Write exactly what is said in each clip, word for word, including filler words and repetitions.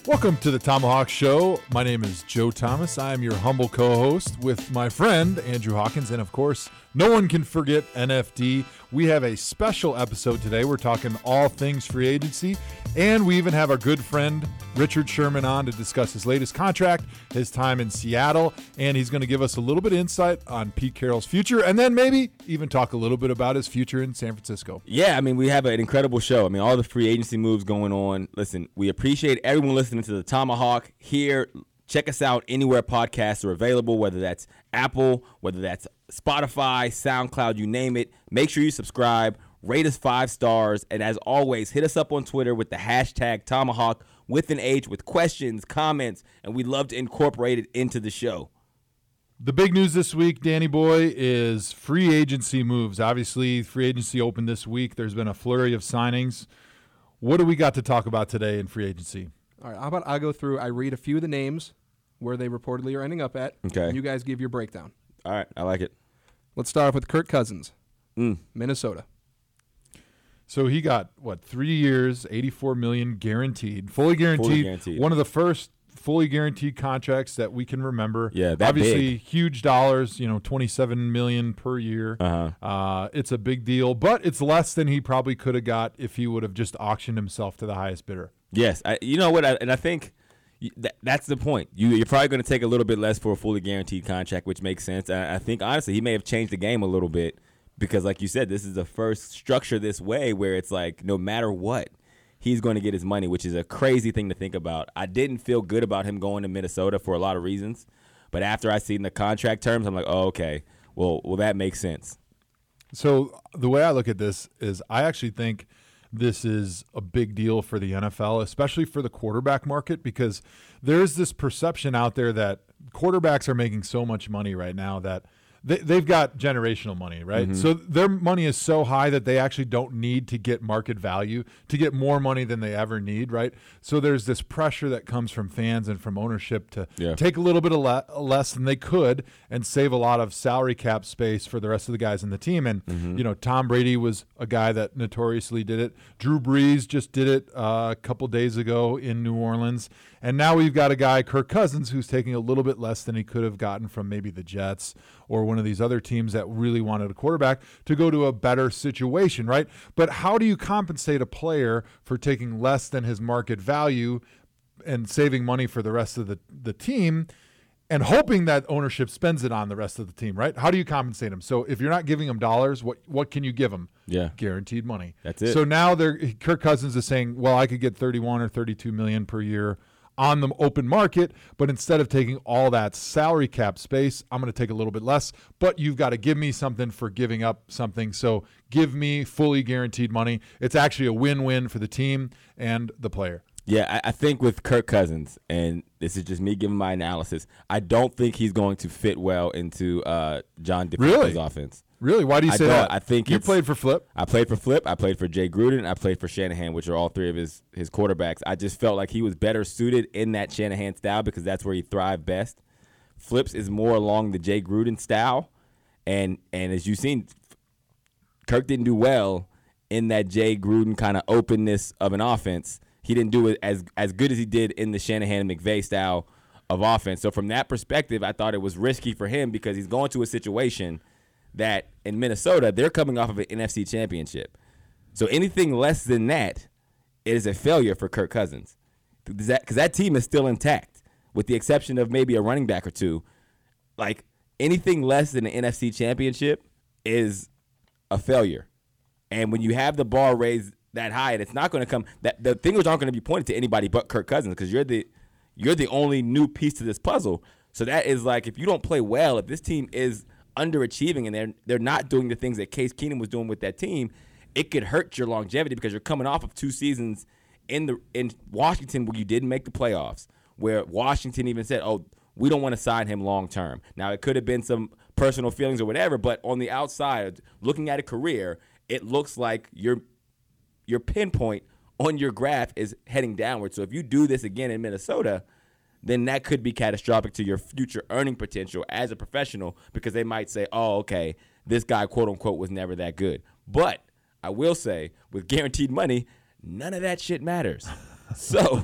Welcome to the Tomahawk Show. My name is Joe Thomas. I am your humble co-host with my friend Andrew Hawkins, and of course, no one can forget N F D. We have a special episode today. We're talking all things free agency, and we even have our good friend Richard Sherman on to discuss his latest contract, his time in Seattle, and he's going to give us a little bit of insight on Pete Carroll's future, and then maybe even talk a little bit about his future in San Francisco. Yeah, I mean, we have an incredible show. I mean, all the free agency moves going on. Listen, we appreciate everyone listening to the Tomahawk here. Check us out anywhere podcasts are available, whether that's Apple, whether that's Spotify, SoundCloud, you name it. Make sure you subscribe, rate us five stars, and as always, hit us up on Twitter with the hashtag Tomahawk with an H with questions, comments, and we'd love to incorporate it into the show. The big news this week, Danny Boy, is free agency moves. Obviously, free agency opened this week. There's been a flurry of signings. What do we got to talk about today in free agency? All right, how about I go through, I read a few of the names where they reportedly are ending up at, okay. and you guys give your breakdown. All right, I like it. Let's start off with Kirk Cousins, mm. Minnesota. So he got, what, three years, eighty-four million dollars guaranteed, fully guaranteed, fully guaranteed. One of the first fully guaranteed contracts that we can remember. Yeah, that Obviously, big. huge dollars, you know, twenty-seven million dollars per year. Uh-huh. Uh, it's a big deal, but it's less than he probably could have got if he would have just auctioned himself to the highest bidder. Yes, I, you know what, I, and I think that, that's the point. You, you're probably going to take a little bit less for a fully guaranteed contract, which makes sense. I, I think, honestly, he may have changed the game a little bit because, like you said, this is the first structure this way where it's like no matter what, he's going to get his money, which is a crazy thing to think about. I didn't feel good about him going to Minnesota for a lot of reasons, but after I seen the contract terms, I'm like, oh, okay, well, well, that makes sense. So the way I look at this is I actually think this is a big deal for the N F L, especially for the quarterback market, because there's this perception out there that quarterbacks are making so much money right now that they, they've got generational money, right? Mm-hmm. So their money is so high that they actually don't need to get market value to get more money than they ever need, right? So there's this pressure that comes from fans and from ownership to yeah. take a little bit of le- less than they could and save a lot of salary cap space for the rest of the guys in the team. And, mm-hmm. you know, Tom Brady was a guy that notoriously did it. Drew Brees just did it uh, a couple days ago in New Orleans. And now we've got a guy, Kirk Cousins, who's taking a little bit less than he could have gotten from maybe the Jets or one of these other teams that really wanted a quarterback to go to a better situation, right? But how do you compensate a player for taking less than his market value and saving money for the rest of the, the team and hoping that ownership spends it on the rest of the team, right? How do you compensate him? So if you're not giving him dollars, what what can you give him? Yeah. Guaranteed money. That's it. So now they're Kirk Cousins is saying, well, I could get thirty-one or thirty-two million per year on the open market, but instead of taking all that salary cap space, I'm going to take a little bit less, but you've got to give me something for giving up something. So give me fully guaranteed money. It's actually a win-win for the team and the player. Yeah, I, I think with Kirk Cousins, and this is just me giving my analysis, I don't think he's going to fit well into uh, John DeFilippo's really? offense. Really? Why do you I say don't. that? I think you it's, played for Flip. I played for Flip. I played for Jay Gruden. I played for Shanahan, which are all three of his his quarterbacks. I just felt like he was better suited in that Shanahan style because that's where he thrived best. Flip's is more along the Jay Gruden style, and and as you've seen, Kirk didn't do well in that Jay Gruden kind of openness of an offense. He didn't do it as as good as he did in the Shanahan and McVay style of offense. So from that perspective, I thought it was risky for him because he's going to a situation that in Minnesota, they're coming off of an N F C championship. So anything less than that is a failure for Kirk Cousins because that, that team is still intact with the exception of maybe a running back or two. Like anything less than an N F C championship is a failure. And when you have the bar raised that high, and it's not going to come, that the fingers aren't going to be pointed to anybody but Kirk Cousins because you're the you're the only new piece to this puzzle. So that is like if you don't play well, if this team is underachieving and they're they're not doing the things that Case Keenum was doing with that team, it could hurt your longevity because you're coming off of two seasons in the in Washington where you didn't make the playoffs, where Washington even said, "Oh, we don't want to sign him long term." Now it could have been some personal feelings or whatever, but on the outside, looking at a career, it looks like your your pinpoint on your graph is heading downward. So if you do this again in Minnesota, then that could be catastrophic to your future earning potential as a professional because they might say, oh, okay, this guy, quote unquote, was never that good. But I will say with guaranteed money, none of that shit matters. So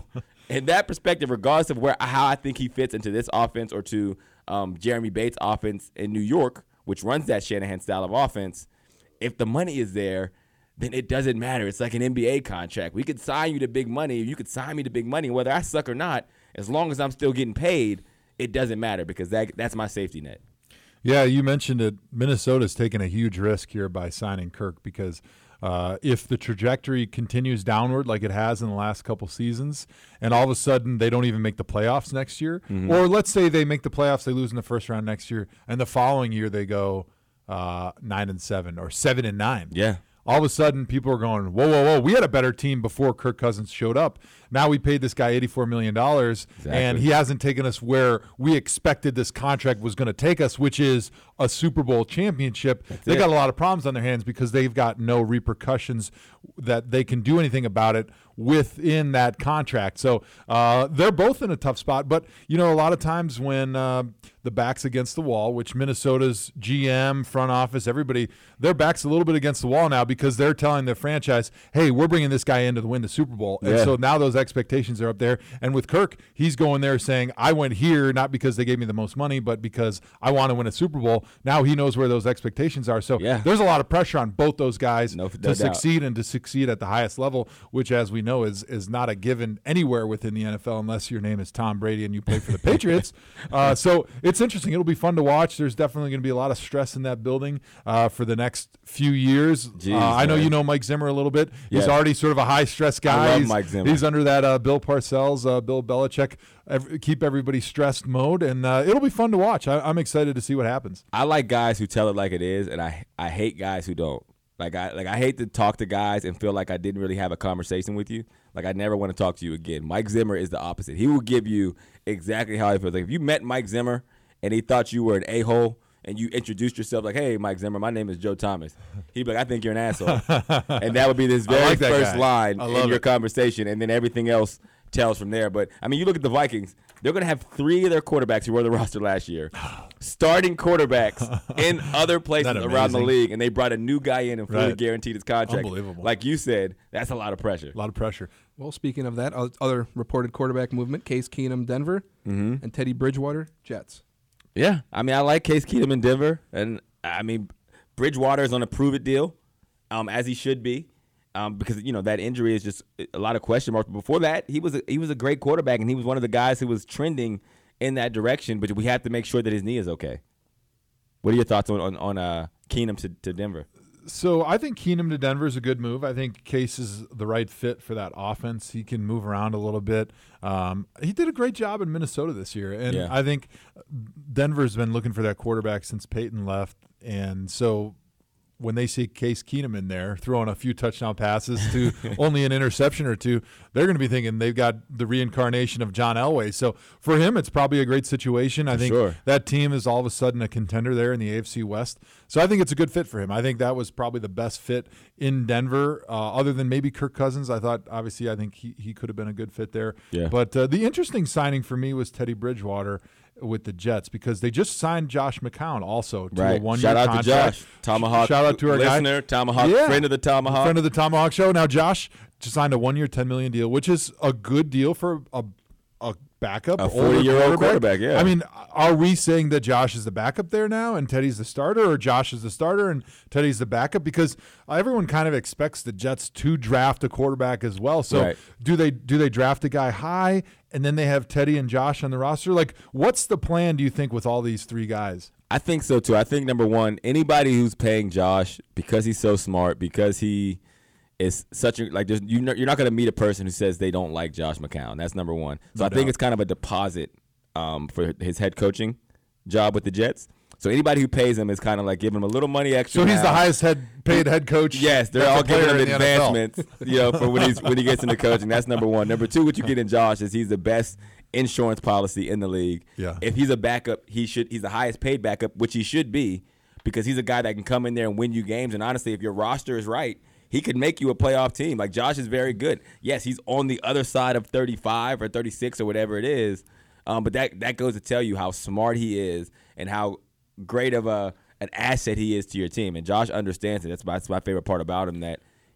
in that perspective, regardless of where how I think he fits into this offense or to um, Jeremy Bates' offense in New York, which runs that Shanahan style of offense, if the money is there, then it doesn't matter. It's like an N B A contract. We could sign you to big money. You could sign me to big money. Whether I suck or not, as long as I'm still getting paid, it doesn't matter because that that's my safety net. Yeah, you mentioned it. Minnesota's taken a huge risk here by signing Kirk because uh, if the trajectory continues downward like it has in the last couple seasons, and all of a sudden they don't even make the playoffs next year, mm-hmm. or let's say they make the playoffs, they lose in the first round next year, and the following year they go uh, nine and seven or seven and nine. Yeah. All of a sudden, people are going, whoa, whoa, whoa, we had a better team before Kirk Cousins showed up. Now we paid this guy eighty-four million dollars, exactly. and he hasn't taken us where we expected this contract was going to take us, which is a Super Bowl championship. That's they it. got a lot of problems on their hands because they've got no repercussions that they can do anything about it within that contract. So uh, they're both in a tough spot. But, you know, a lot of times when uh, the back's against the wall, which Minnesota's G M, front office, everybody, their back's a little bit against the wall now because they're telling their franchise, hey, we're bringing this guy in to win the Super Bowl. And yeah. so now those expectations are up there. And with Kirk, he's going there saying, I went here not because they gave me the most money, but because I want to win a Super Bowl. Now he knows where those expectations are. So yeah. there's a lot of pressure on both those guys no, to no succeed and to succeed at the highest level, which, as we know, is is not a given anywhere within the N F L unless your name is Tom Brady and you play for the Patriots. Uh, so it's interesting. It'll be fun to watch. There's definitely going to be a lot of stress in that building uh, for the next few years. Jeez, uh, I know man. you know Mike Zimmer a little bit. Yeah. He's already sort of a high-stress guy. I love he's, Mike Zimmer. He's under that uh, Bill Parcells, uh, Bill Belichick, every, keep everybody stressed mode, and uh, it'll be fun to watch. I, I'm excited to see what happens. I like guys who tell it like it is, and I I hate guys who don't. Like I like I hate to talk to guys and feel like I didn't really have a conversation with you. Like I never want to talk to you again. Mike Zimmer is the opposite. He will give you exactly how he feels. Like if you met Mike Zimmer and he thought you were an a-hole and you introduced yourself like, hey, Mike Zimmer, my name is Joe Thomas. He'd be like, I think you're an asshole. And that would be this very like first guy. line in your it. conversation, and then everything else tells from there. But, I mean, you look at the Vikings. They're going to have three of their quarterbacks who were on the roster last year. Starting quarterbacks in other places around the league, and they brought a new guy in and fully right. guaranteed his contract. Unbelievable. Like you said, that's a lot of pressure. A lot of pressure. Well, speaking of that, other reported quarterback movement, Case Keenum, Denver, mm-hmm. and Teddy Bridgewater, Jets. Yeah. I mean, I like Case Keenum in Denver, and, I mean, Bridgewater is on a prove-it deal, um, as he should be. Um, because you know that injury is just a lot of question marks. But before that, he was a, he was a great quarterback, and he was one of the guys who was trending in that direction. But we have to make sure that his knee is okay. What are your thoughts on on, on uh, Keenum to, to Denver? So I think Keenum to Denver is a good move. I think Case is the right fit for that offense. He can move around a little bit. Um, he did a great job in Minnesota this year, and yeah. I think Denver's been looking for that quarterback since Peyton left, and so when they see Case Keenum in there throwing a few touchdown passes to only an interception or two, they're going to be thinking they've got the reincarnation of John Elway. So for him, it's probably a great situation. I think sure. that team is all of a sudden a contender there in the A F C West. So I think it's a good fit for him. I think that was probably the best fit in Denver, uh, other than maybe Kirk Cousins. I thought, obviously, I think he, he could have been a good fit there. Yeah. But uh, the interesting signing for me was Teddy Bridgewater with the Jets because they just signed Josh McCown also to right. a one-year Shout out contract. to Josh. Tomahawk. Shout out to our listener, guy. Tomahawk, yeah. friend of the Tomahawk. Friend of the Tomahawk Show. Now, Josh just signed a one-year, ten million dollars deal, which is a good deal for a, a backup. A forty-year-old quarterback, yeah. I mean, are we saying that Josh is the backup there now and Teddy's the starter, or Josh is the starter and Teddy's the backup? Because everyone kind of expects the Jets to draft a quarterback as well. So right. do they do they draft a guy high and then they have Teddy and Josh on the roster? Like, what's the plan, do you think, with all these three guys? I think so, too. I think, number one, anybody who's paying Josh because he's so smart, because he is such a – like, there's, you know, you're not going to meet a person who says they don't like Josh McCown. That's number one. So No I think doubt. it's kind of a deposit um, for his head coaching job with the Jets. So anybody who pays him is kind of like giving him a little money extra. So he's now. the highest head paid head coach. Yes, they're that's all a player giving him in the N F L. advancements, you know, for when he's when he gets into coaching. That's number one. Number two, what you get in Josh is he's the best insurance policy in the league. Yeah. If he's a backup, he should he's the highest paid backup, which he should be, because he's a guy that can come in there and win you games. And honestly, if your roster is right, he could make you a playoff team. Like, Josh is very good. Yes, he's on the other side of thirty-five or thirty-six or whatever it is. Um, but that that goes to tell you how smart he is and how great of a an asset he is to your team. And Josh understands it. That's my, that's my favorite part about him, that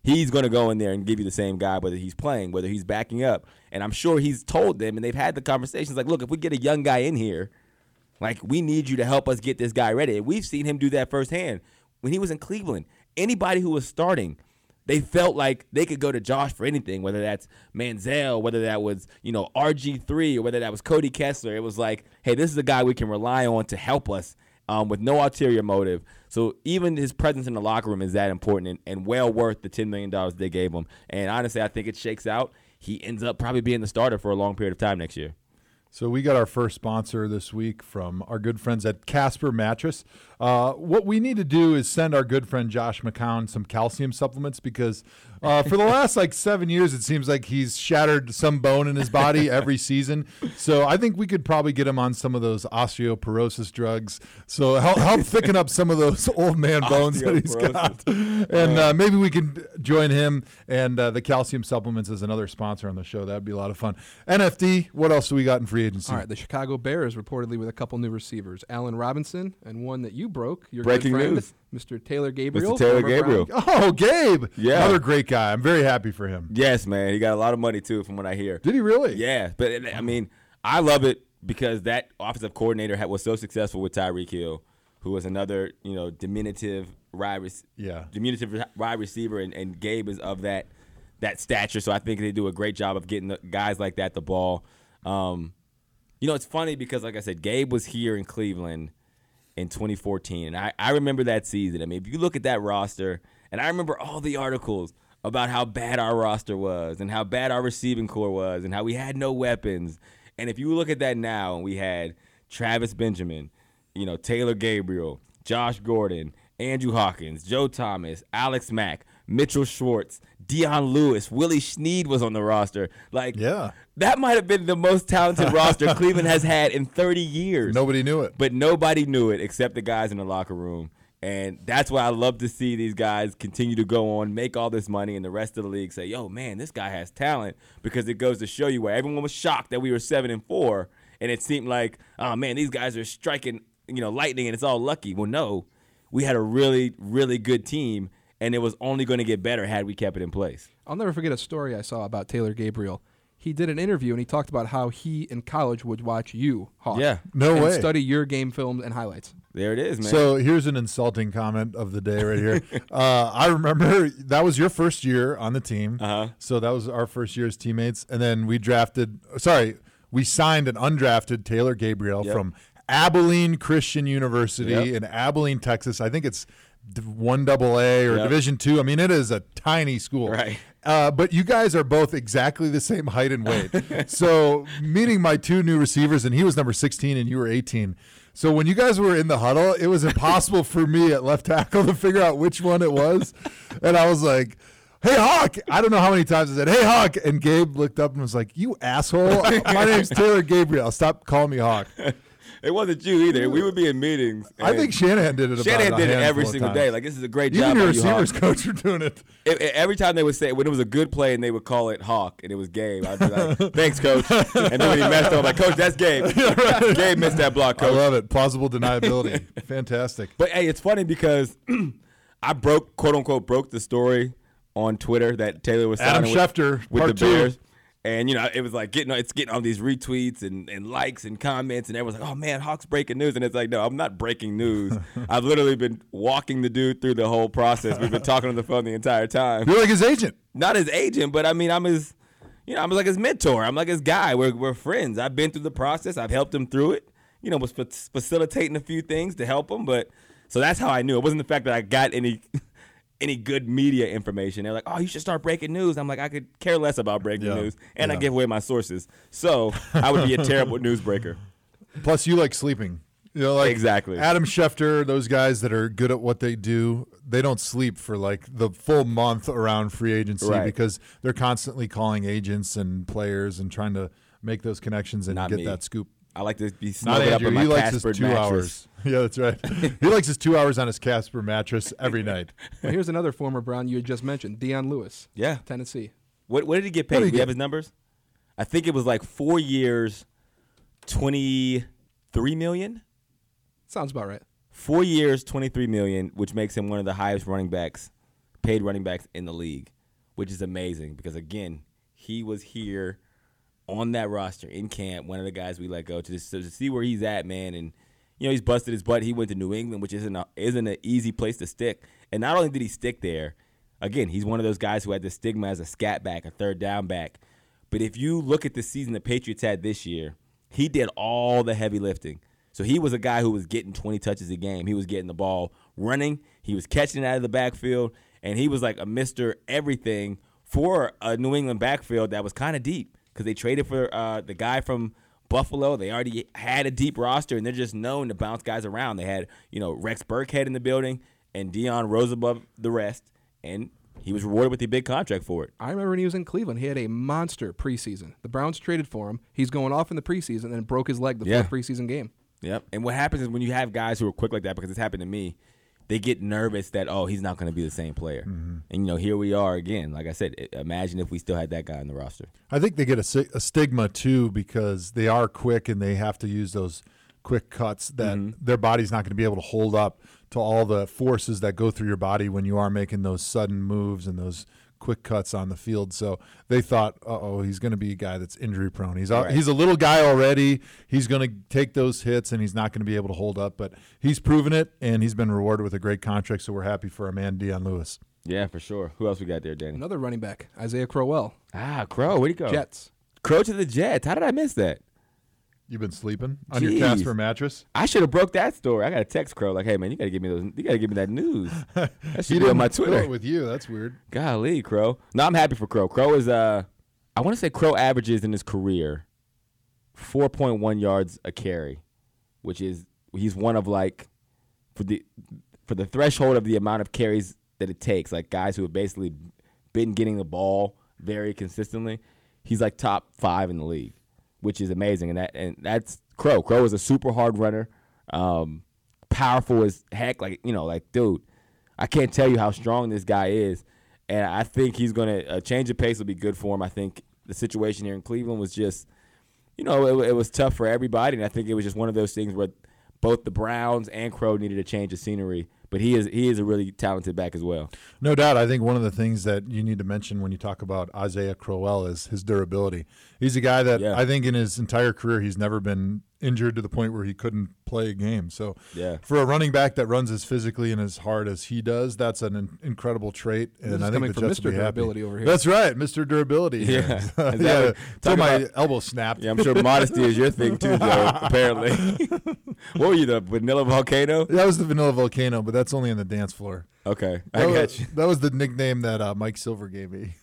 he's going to go in there and give you the same guy, whether he's playing, whether he's backing up. And I'm sure he's told them, and they've had the conversations like, look, if we get a young guy in here, like, we need you to help us get this guy ready. And we've seen him do that firsthand. When he was in Cleveland, anybody who was starting, they felt like they could go to Josh for anything, whether that's Manziel, whether that was, you know, R G three, or whether that was Cody Kessler. It was like, hey, this is a guy we can rely on to help us um, with no ulterior motive. So even his presence in the locker room is that important and, and well worth the ten million dollars they gave him. And honestly, I think it shakes out. He ends up probably being the starter for a long period of time next year. So we got our first sponsor this week from our good friends at Casper Mattress. Uh, what we need to do is send our good friend Josh McCown some calcium supplements because uh, for the last like seven years, it seems like he's shattered some bone in his body every season. So I think we could probably get him on some of those osteoporosis drugs. So help, help thicken up some of those old man bones that he's got. And uh, maybe we can join him and uh, the calcium supplements as another sponsor on the show. That would be a lot of fun. N F D, what else do we got in free agency? All right, the Chicago Bears reportedly with a couple new receivers, Allen Robinson and one that you broke, your Breaking good friend, news. Mister Taylor Gabriel. Mister Taylor former Gabriel. Brown. Oh, Gabe. Yeah. Another great guy. I'm very happy for him. Yes, man. He got a lot of money, too, from what I hear. Did he really? Yeah. But, I mean, I love it because that offensive coordinator had, was so successful with Tyreek Hill, who was another, you know, diminutive wide, Yeah. diminutive wide receiver, and, and Gabe is of that that stature. So I think they do a great job of getting the guys like that the ball. Um, you know, it's funny because, like I said, Gabe was here in Cleveland in twenty fourteen, and I, I remember that season. I mean, if you look at that roster, and I remember all the articles about how bad our roster was and how bad our receiving core was and how we had no weapons. And if you look at that now, and we had Travis Benjamin, you know, Taylor Gabriel, Josh Gordon, Andrew Hawkins, Joe Thomas, Alex Mack, Mitchell Schwartz, Dion Lewis, Willie Snead was on the roster. Like, Yeah. that might have been the most talented roster Cleveland has had in thirty years. Nobody knew it. But nobody knew it except the guys in the locker room. And that's why I love to see these guys continue to go on, make all this money, and the rest of the league say, yo, man, this guy has talent, because it goes to show you where everyone was shocked that we were seven and four, and it seemed like, oh, man, these guys are striking, you know, lightning, and it's all lucky. Well, no, we had a really, really good team, and it was only going to get better had we kept it in place. I'll never forget a story I saw about Taylor Gabriel. He did an interview, and he talked about how he in college would watch you, Hawk. Yeah. No and way. study your game films and highlights. There it is, man. So here's an insulting comment of the day right here. uh, I remember that was your first year on the team. Uh-huh. So that was our first year as teammates. And then we drafted, sorry, we signed an undrafted Taylor Gabriel Yep. from Abilene Christian University Yep. in Abilene, Texas. I think it's one double A or Yep. Division two. I mean, it is a tiny school. Right. Uh, but you guys are both exactly the same height and weight. So meeting my two new receivers, and he was number sixteen and you were eighteen. So when you guys were in the huddle, it was impossible for me at left tackle to figure out which one it was. And I was like, hey, Hawk. I don't know how many times I said, hey, Hawk. And Gabe looked up and was like, you asshole. My name's Taylor Gabriel. Stop calling me Hawk. It wasn't you either. We would be in meetings. I and think Shanahan did it about Shanahan a did it handful every of single times. day. Like, this is a great Even job. your by you, Hawk. receivers coach are doing it. It- it- every time they would say, when it was a good play and they would call it Hawk and it was Gabe, I'd be like, thanks, coach. And then when he messed up, I'm like, coach, that's Gabe. Gabe missed that block, I coach. love it. Plausible deniability. Fantastic. But, hey, it's funny because I broke, quote, unquote, broke the story on Twitter that Taylor was Adam signing with, Schefter, with part the two. Bears. And, you know, it was like getting it's getting all these retweets and, and likes and comments, and everyone's like, oh, man, Hawk's breaking news. And it's like, no, I'm not breaking news. I've literally been walking the dude through the whole process. We've been talking on the phone the entire time. You're like his agent. Not his agent, but I mean, I'm his, you know, I'm like his mentor. I'm like his guy. We're we're friends. I've been through the process. I've helped him through it. You know, was fa- facilitating a few things to help him. But so that's how I knew. It wasn't the fact that I got any any good media information. They're like, oh, you should start breaking news. I'm like, I could care less about breaking Yeah. news, and Yeah. I give away my sources. So I would be a terrible newsbreaker. Plus, you like sleeping. You know, like Exactly. Adam Schefter, those guys that are good at what they do, they don't sleep for like the full month around free agency Right. because they're constantly calling agents and players and trying to make those connections and Not get me. that scoop. I like to be Not snuggled up Andrew. in my He likes his Casper two mattress. hours. Yeah, that's right. He likes his two hours on his Casper mattress every night. Well, here's another former Brown you had just mentioned, Dion Lewis, Yeah. Tennessee. What what did he get What paid? did he Do you get? have his numbers? I think it was like four years, twenty-three million. Sounds about right. Four years, twenty-three million, which makes him one of the highest running backs paid running backs in the league, which is amazing because, again, he was here on that roster in camp, one of the guys we let go to, just, to see where he's at, man. And, you know, he's busted his butt. He went to New England, which isn't, a, isn't an easy place to stick. And not only did he stick there, again, he's one of those guys who had the stigma as a scat back, a third down back. But if you look at the season the Patriots had this year, he did all the heavy lifting. So he was a guy who was getting twenty touches a game. He was getting the ball running. He was catching it out of the backfield. And he was like a Mister Everything for a New England backfield that was kind of deep because they traded for uh, the guy from Buffalo. They already had a deep roster, and they're just known to bounce guys around. They had, you know, Rex Burkhead in the building and Dion rose above the rest, and he was rewarded with a big contract for it. I remember when he was in Cleveland, he had a monster preseason. The Browns traded for him. He's going off in the preseason and then broke his leg the Yeah. fourth preseason game. Yep. And what happens is when you have guys who are quick like that, because it's happened to me, they get nervous that, oh, he's not going to be the same player. Mm-hmm. And, you know, here we are again. Like I said, imagine if we still had that guy on the roster. I think they get a, si- a stigma, too, because they are quick and they have to use those quick cuts that mm-hmm. their body's not going to be able to hold up to all the forces that go through your body when you are making those sudden moves and those quick cuts on the field. So they thought, uh-oh, he's going to be a guy that's injury prone. He's right. he's a little guy already. He's going to take those hits, and he's not going to be able to hold up. But he's proven it, and he's been rewarded with a great contract, so we're happy for our man, Dion Lewis. Yeah, for sure. Who else we got there, Danny? Another running back, Isaiah Crowell. Ah, Crow. Where'd he go? Jets. Crow to the Jets. How did I miss that? You've been sleeping on Jeez. your Casper mattress? I should have broke that story. I got to text Crow like, hey, man, you got to give me those. You got to give me that news. That should be on my Twitter. Go with you. That's weird. Golly, Crow. No, I'm happy for Crow. Crow is, uh, I want to say Crow averages in his career four point one yards a carry, which is, he's one of like, for the for the threshold of the amount of carries that it takes, like guys who have basically been getting the ball very consistently, he's like top five in the league, which is amazing. And that and that's Crow. Crow is a super hard runner, um, powerful as heck. Like, you know, like, dude, I can't tell you how strong this guy is. And I think he's going to, a change of pace will be good for him. I think the situation here in Cleveland was just, you know, it, it was tough for everybody. And I think it was just one of those things where both the Browns and Crow needed a change of scenery. But he is he is a really talented back as well. No doubt. I think one of the things that you need to mention when you talk about Isaiah Crowell is his durability. He's a guy that yeah. I think in his entire career he's never been injured to the point where he couldn't play a game. So yeah. for a running back that runs as physically and as hard as he does, that's an in- incredible trait. And this I is think coming the from Jets Mister will be happy. Durability over here. That's right, Mister Durability. Yeah. yeah. Until my about, elbow snapped. Yeah, I'm sure modesty is your thing too, Joe, apparently. What were you, the Vanilla Volcano? That was the Vanilla Volcano, but that's only on the dance floor. Okay, I that got was, you. That was the nickname that uh, Mike Silver gave me.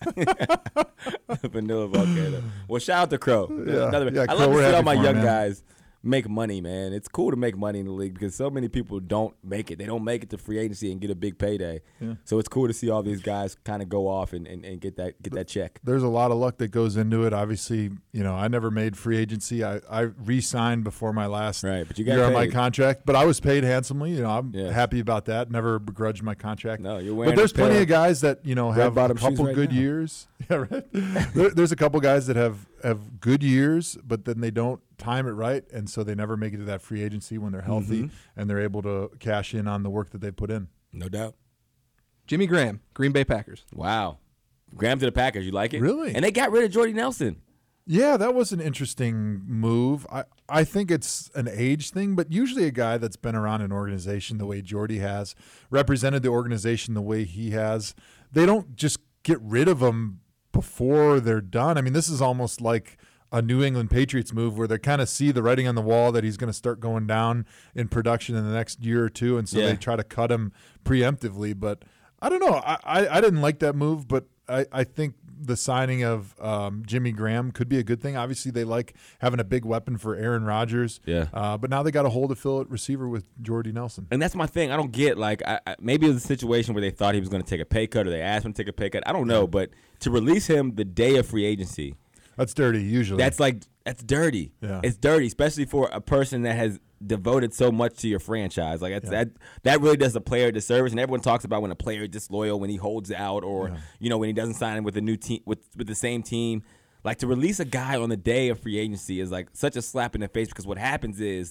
Vanilla Volcano. Well, shout out to Crow. Yeah, Another, yeah, I Crow, love to we're see all happy my for him, young man. guys make money, man. It's cool to make money in the league because so many people don't make it. They don't make it to free agency and get a big payday. Yeah. So it's cool to see all these guys kind of go off and, and, and get that get that check. There's a lot of luck that goes into it. Obviously, you know, I never made free agency. I, I re-signed before my last Right, but you got year on my paid. contract, but I was paid handsomely. You know, I'm Yeah. happy about that. Never begrudged my contract. No, you're wearing But there's a pair plenty of of guys that, you know, have a red-bottom shoes couple right good now. years. Yeah, right. there, there's a couple guys that have, have good years, but then they don't time it right, and so they never make it to that free agency when they're healthy Mhm. and they're able to cash in on the work that they put in. No doubt. Jimmy Graham, Green Bay Packers. Wow. Graham to the Packers. You like it? Really? And they got rid of Jordy Nelson. Yeah, that was an interesting move. I, I think it's an age thing, but usually a guy that's been around an organization the way Jordy has, represented the organization the way he has, they don't just get rid of him before they're done. I mean, this is almost like a New England Patriots move where they kind of see the writing on the wall that he's going to start going down in production in the next year or two, and so Yeah. they try to cut him preemptively. But I don't know. I, I, I didn't like that move, but I, I think the signing of um, Jimmy Graham could be a good thing. Obviously, they like having a big weapon for Aaron Rodgers. Yeah. Uh, but now they got a hold to fill at receiver with Jordy Nelson. And that's my thing. I don't get, like, I, I, maybe it was a situation where they thought he was going to take a pay cut or they asked him to take a pay cut. I don't know. But to release him the day of free agency, That's dirty usually. that's like, that's dirty. Yeah. It's dirty, especially for a person that has devoted so much to your franchise. Like, that's, Yeah. that that really does a player a disservice. And everyone talks about when a player is disloyal, when he holds out, or, Yeah. you know, when he doesn't sign with a new team, with, with the same team. Like, to release a guy on the day of free agency is like such a slap in the face, because what happens is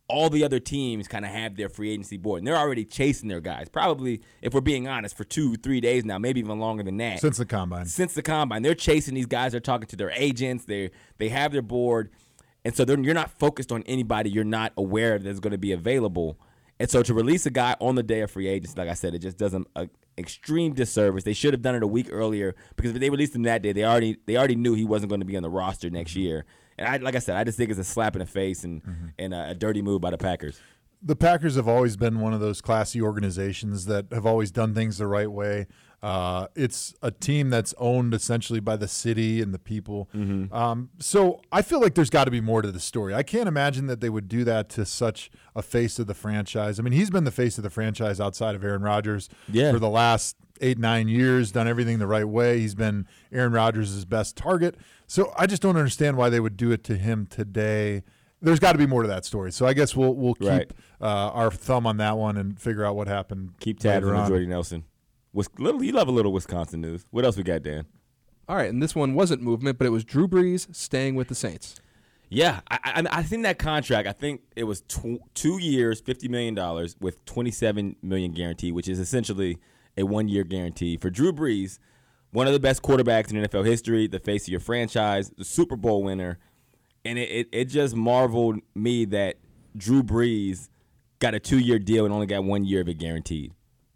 all the other teams kind of have their free agency board, and they're already chasing their guys. Probably, if we're being honest, for two, three days now, maybe even longer than that. Since the combine. Since the combine. They're chasing these guys. They're talking to their agents. They they have their board. And so you're not focused on anybody you're not aware that's going to be available. And so to release a guy on the day of free agency, like I said, it just does an extreme disservice. They should have done it a week earlier, because if they released him that day, they already they already knew he wasn't going to be on the roster next year. And I, like I said, I just think it's a slap in the face and, mm-hmm. and a, a dirty move by the Packers. The Packers have always been one of those classy organizations that have always done things the right way. Uh, it's a team that's owned essentially by the city and the people. Mm-hmm. Um, so I feel like there's got to be more to the story. I can't imagine that they would do that to such a face of the franchise. I mean, he's been the face of the franchise outside of Aaron Rodgers yeah. for the last eight, nine years, done everything the right way. He's been Aaron Rodgers' best target. So I just don't understand why they would do it to him today. There's got to be more to that story. So I guess we'll we'll keep right. uh, our thumb on that one and figure out what happened. Keep tabs on Jordy Nelson. Little, you love a little Wisconsin news. What else we got, Dan? All right, and this one wasn't movement, but it was Drew Brees staying with the Saints. Yeah, I, I, I think that contract, I think it was tw- two years, fifty million dollars with twenty-seven million dollars guaranteed, which is essentially a one-year guarantee. For Drew Brees, one of the best quarterbacks in N F L history, the face of your franchise, the Super Bowl winner, and it, it, it just marveled me that Drew Brees got a two-year deal and only got one year of it guaranteed.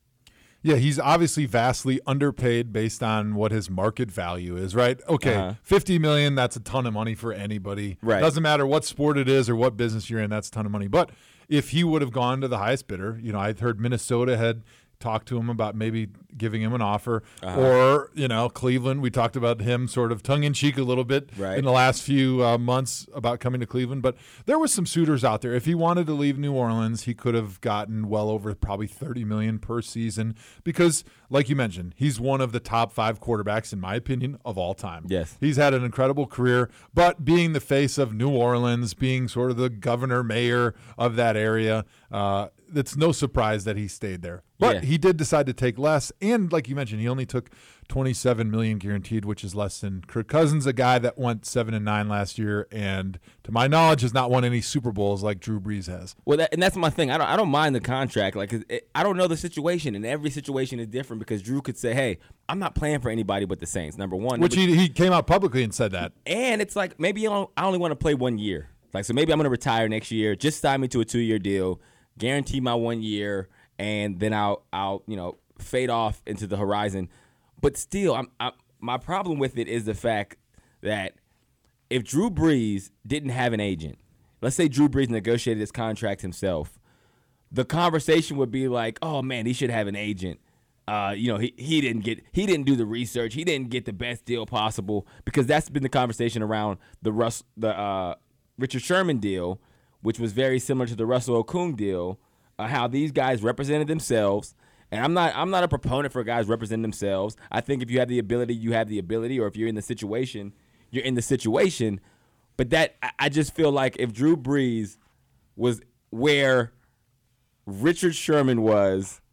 Yeah, he's obviously vastly underpaid based on what his market value is, right? Okay, uh-huh. fifty million dollars, that's a ton of money for anybody. Right. Doesn't matter what sport it is or what business you're in, that's a ton of money. But if he would have gone to the highest bidder, you know, I heard Minnesota had talked to him about maybe giving him an offer, uh-huh. or, you know, Cleveland. We talked about him sort of tongue-in-cheek a little bit right. in the last few uh, months about coming to Cleveland. But there was some suitors out there. If he wanted to leave New Orleans, he could have gotten well over probably thirty million dollars per season because, like you mentioned, he's one of the top five quarterbacks, in my opinion, of all time. Yes. He's had an incredible career, but being the face of New Orleans, being sort of the governor, mayor of that area, uh, it's no surprise that he stayed there. But yeah. he did decide to take less, and like you mentioned, he only took twenty-seven million dollars guaranteed, which is less than Kirk Cousins, a guy that went seven and nine last year, and to my knowledge, has not won any Super Bowls like Drew Brees has. Well, that, and that's my thing. I don't, I don't mind the contract. Like, it, I don't know the situation, and every situation is different because Drew could say, "Hey, I'm not playing for anybody but the Saints." Number one, which number, he he came out publicly and said that. And it's like maybe I only want to play one year. Like, so maybe I'm going to retire next year. Just sign me to a two-year deal, guarantee my one year. And then I'll, I'll, you know, fade off into the horizon. But still, I'm, I'm, my problem with it is the fact that if Drew Brees didn't have an agent, let's say Drew Brees negotiated his contract himself, the conversation would be like, "Oh man, he should have an agent." Uh, you know, he, he didn't get, he didn't do the research, he didn't get the best deal possible, because that's been the conversation around the Russ, the uh, Richard Sherman deal, which was very similar to the Russell Okung deal. Uh, how these guys represented themselves, and I'm not I'm not a proponent for guys representing themselves. I think if you have the ability, you have the ability, or if you're in the situation, you're in the situation. But that I, I just feel like if Drew Brees was where Richard Sherman was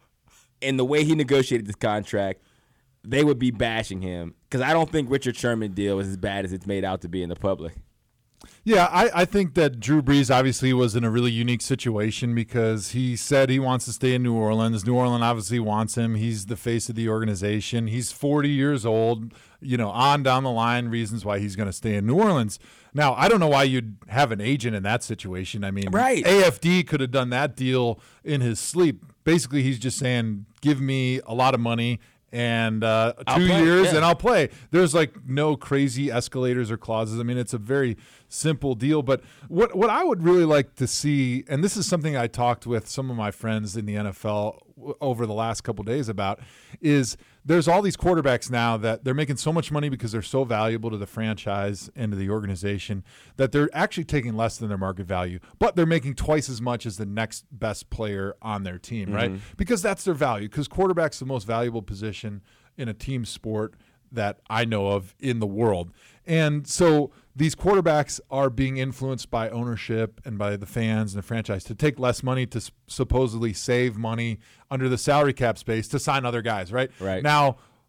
in the way he negotiated this contract, they would be bashing him, because I don't think Richard Sherman deal is as bad as it's made out to be in the public. Yeah, I, I think that Drew Brees obviously was in a really unique situation because he said he wants to stay in New Orleans. New Orleans obviously wants him. He's the face of the organization. He's forty years old, you know, on down the line, reasons why he's going to stay in New Orleans. Now, I don't know why you'd have an agent in that situation. I mean, right. A F D could have done that deal in his sleep. Basically, he's just saying, give me a lot of money and uh, two play, years yeah. and I'll play. There's like no crazy escalators or clauses. I mean, it's a very simple deal. But what what I would really like to see, and this is something I talked with some of my friends in the N F L over the last couple of days about, is there's all these quarterbacks now that they're making so much money because they're so valuable to the franchise and to the organization that they're actually taking less than their market value, but they're making twice as much as the next best player on their team, mm-hmm. right? Because that's their value, because quarterback's the most valuable position in a team sport that I know of in the world. And so these quarterbacks are being influenced by ownership and by the fans and the franchise to take less money to supposedly save money under the salary cap space to sign other guys, right? Right. Now,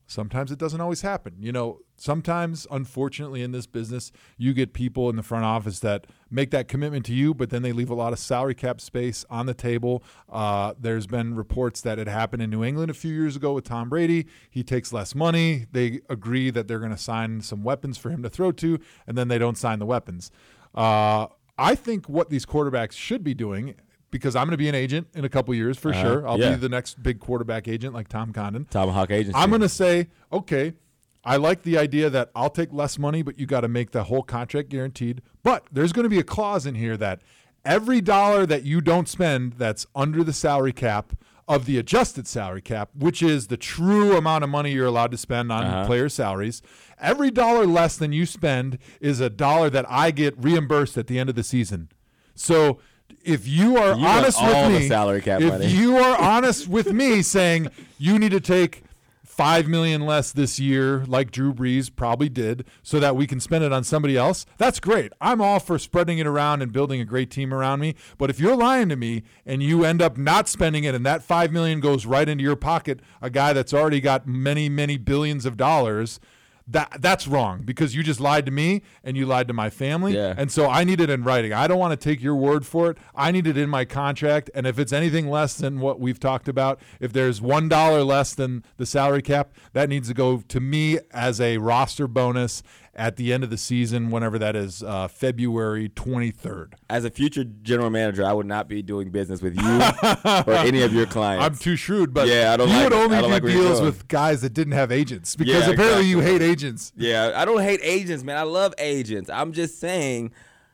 Sometimes it doesn't always happen. You know, sometimes, unfortunately, in this business, you get people in the front office that make that commitment to you, but then they leave a lot of salary cap space on the table. Uh, there's been reports that it happened in New England a few years ago with Tom Brady. He takes less money. They agree that they're going to sign some weapons for him to throw to, and then they don't sign the weapons. Uh, I think what these quarterbacks should be doing, because I'm going to be an agent in a couple years for uh, sure. I'll yeah. be the next big quarterback agent like Tom Condon. Tomahawk Agency. I'm going to say, okay, I like the idea that I'll take less money, but you got to make the whole contract guaranteed. But there's going to be a clause in here that every dollar that you don't spend that's under the salary cap of the adjusted salary cap, which is the true amount of money you're allowed to spend on uh-huh. player salaries, every dollar less than you spend is a dollar that I get reimbursed at the end of the season. So if you are you honest with me, salary cap if money. you are honest with me saying you need to take five million dollars less this year, like Drew Brees probably did, so that we can spend it on somebody else, that's great. I'm all for spreading it around and building a great team around me. But if you're lying to me and you end up not spending it and that five million dollars goes right into your pocket, a guy that's already got many, many billions of dollars, That that's wrong, because you just lied to me and you lied to my family. Yeah. And so I need it in writing. I don't want to take your word for it. I need it in my contract. And if it's anything less than what we've talked about, if there's one dollar less than the salary cap, that needs to go to me as a roster bonus at the end of the season, whenever that is, uh, February twenty-third. As a future general manager, I would not be doing business with you or any of your clients. I'm too shrewd, but yeah, I don't you like would only do like deals with guys that didn't have agents, because yeah, apparently exactly. you hate agents. Yeah, I don't hate agents, man. I love agents. I'm just saying